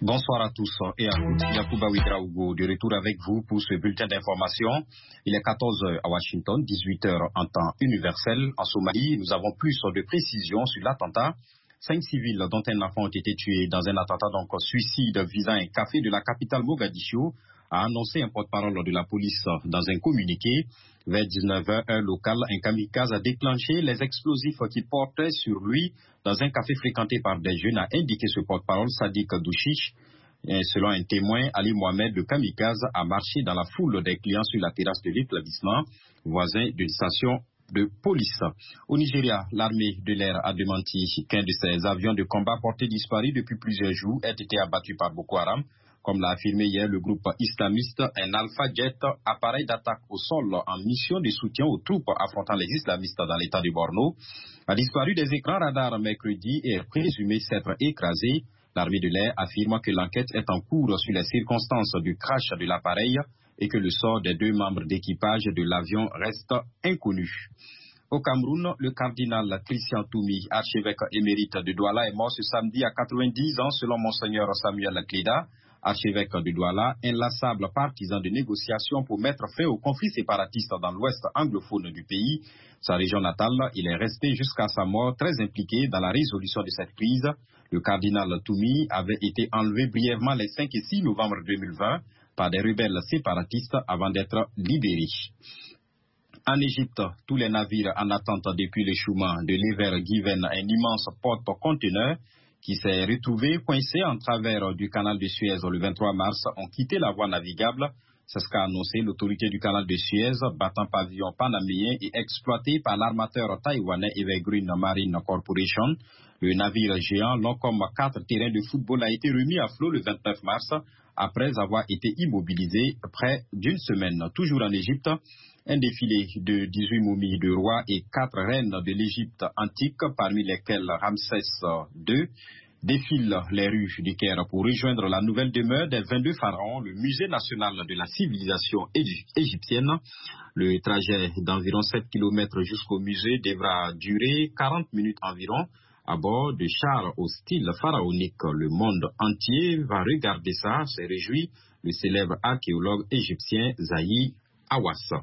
Bonsoir à tous et à toutes. Yacouba Ouedraogo de retour avec vous pour ce bulletin d'information. Il est 14h à Washington, 18h en temps universel. En Somalie, nous avons plus de précisions sur l'attentat. 5 civils, dont un enfant, ont été tués dans un attentat suicide visant un café de la capitale Mogadiscio, a annoncé un porte-parole de la police dans un communiqué. Vers 19h, heure locale, un kamikaze a déclenché les explosifs qui portaient sur lui dans un café fréquenté par des jeunes, a indiqué ce porte-parole Sadiq Douchiche. Selon un témoin, Ali Mohamed, le kamikaze a marché dans la foule des clients sur la terrasse de l'établissement, voisin d'une station de police. Au Nigeria, l'armée de l'air a démenti qu'un de ses avions de combat portés disparus depuis plusieurs jours ait été abattu par Boko Haram. Comme l'a affirmé hier le groupe islamiste, un Alpha Jet, appareil d'attaque au sol en mission de soutien aux troupes affrontant les islamistes dans l'état de Borno, a disparu des écrans radars mercredi et est présumé s'être écrasé. L'armée de l'air affirme que l'enquête est en cours sur les circonstances du crash de l'appareil et que le sort des 2 membres d'équipage de l'avion reste inconnu. Au Cameroun, le cardinal Christian Toumi, archevêque émérite de Douala, est mort ce samedi à 90 ans selon Monseigneur Samuel Kleda, archevêque de Douala, inlassable partisan de négociations pour mettre fin au conflit séparatiste dans l'ouest anglophone du pays. Sa région natale, il est resté jusqu'à sa mort très impliqué dans la résolution de cette crise. Le cardinal Toumi avait été enlevé brièvement les 5 et 6 novembre 2020 par des rebelles séparatistes avant d'être libéré. En Égypte, tous les navires en attente depuis l'échouement de l'Ever Given, un immense porte-conteneur qui s'est retrouvé coincé en travers du canal de Suez le 23 mars, ont quitté la voie navigable. C'est ce qu'a annoncé l'autorité du canal de Suez, battant pavillon panaméen et exploité par l'armateur taïwanais Evergreen Marine Corporation. Le navire géant, long comme 4 terrains de football, a été remis à flot le 29 mars, après avoir été immobilisé près d'une semaine. Toujours en Égypte, un défilé de 18 momies de rois et 4 reines de l'Égypte antique, parmi lesquelles Ramsès II, défile les rues du Caire pour rejoindre la nouvelle demeure des 22 pharaons, le musée national de la civilisation égyptienne. Le trajet d'environ 7 km jusqu'au musée devra durer 40 minutes environ à bord de chars au style pharaonique. Le monde entier va regarder ça, se réjouit le célèbre archéologue égyptien Zahi Hawass.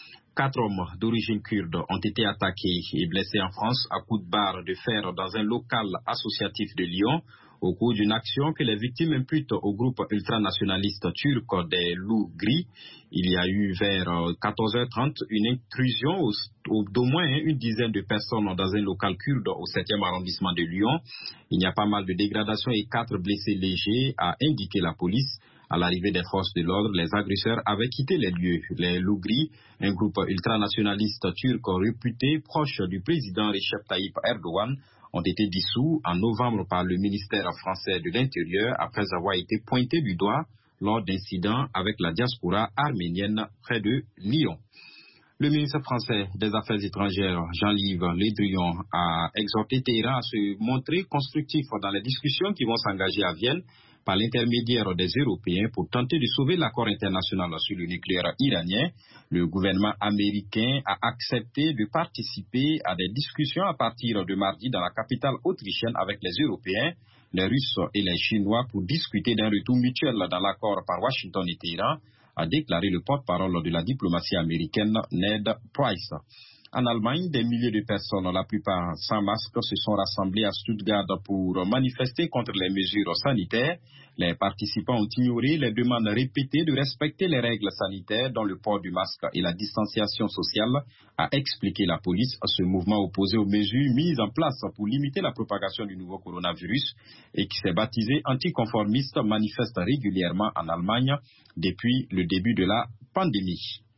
4 hommes d'origine kurde ont été attaqués et blessés en France à coups de barre de fer dans un local associatif de Lyon au cours d'une action que les victimes imputent au groupe ultranationaliste turc des Loups Gris. Il y a eu vers 14h30 une intrusion d'au moins une dizaine de personnes dans un local kurde au 7e arrondissement de Lyon. Il y a pas mal de dégradations et 4 blessés légers, a indiqué la police. À l'arrivée des forces de l'ordre, les agresseurs avaient quitté les lieux. Les Loups Gris, un groupe ultranationaliste turc réputé proche du président Recep Tayyip Erdogan, ont été dissous en novembre par le ministère français de l'Intérieur après avoir été pointés du doigt lors d'incidents avec la diaspora arménienne près de Lyon. Le ministre français des Affaires étrangères, Jean-Yves Le Drian, a exhorté Téhéran à se montrer constructif dans les discussions qui vont s'engager à Vienne par l'intermédiaire des Européens pour tenter de sauver l'accord international sur le nucléaire iranien. Le gouvernement américain a accepté de participer à des discussions à partir de mardi dans la capitale autrichienne avec les Européens, les Russes et les Chinois pour discuter d'un retour mutuel dans l'accord par Washington et Téhéran, a déclaré le porte-parole de la diplomatie américaine Ned Price. En Allemagne, des milliers de personnes, la plupart sans masque, se sont rassemblées à Stuttgart pour manifester contre les mesures sanitaires. Les participants ont ignoré les demandes répétées de respecter les règles sanitaires, dont le port du masque et la distanciation sociale, a expliqué la police. Ce mouvement opposé aux mesures mises en place pour limiter la propagation du nouveau coronavirus et qui s'est baptisé anticonformiste manifeste régulièrement en Allemagne depuis le début de la pandémie.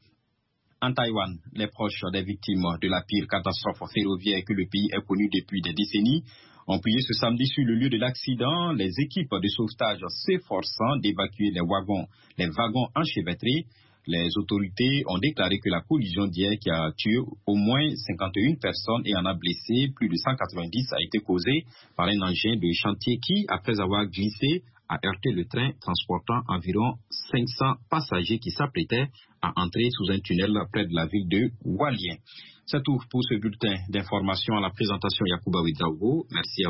En Taïwan, les proches des victimes de la pire catastrophe ferroviaire que le pays ait connue depuis des décennies ont prié ce samedi sur le lieu de l'accident, les équipes de sauvetage s'efforçant d'évacuer les wagons enchevêtrés. Les autorités ont déclaré que la collision d'hier qui a tué au moins 51 personnes et en a blessé plus de 190 a été causée par un engin de chantier qui, après avoir glissé, a heurté le train transportant environ 500 passagers qui s'apprêtaient à entrer sous un tunnel près de la ville de Hualien. C'est tout pour ce bulletin d'information. À la présentation Yacouba Ouedraogo. Merci à vous.